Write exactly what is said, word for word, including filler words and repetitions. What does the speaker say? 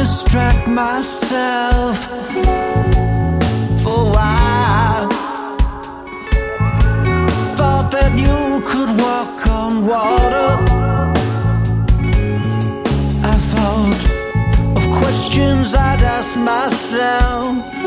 distract myself for a while. Thought that you could walk on water. I thought of questions I'd ask myself.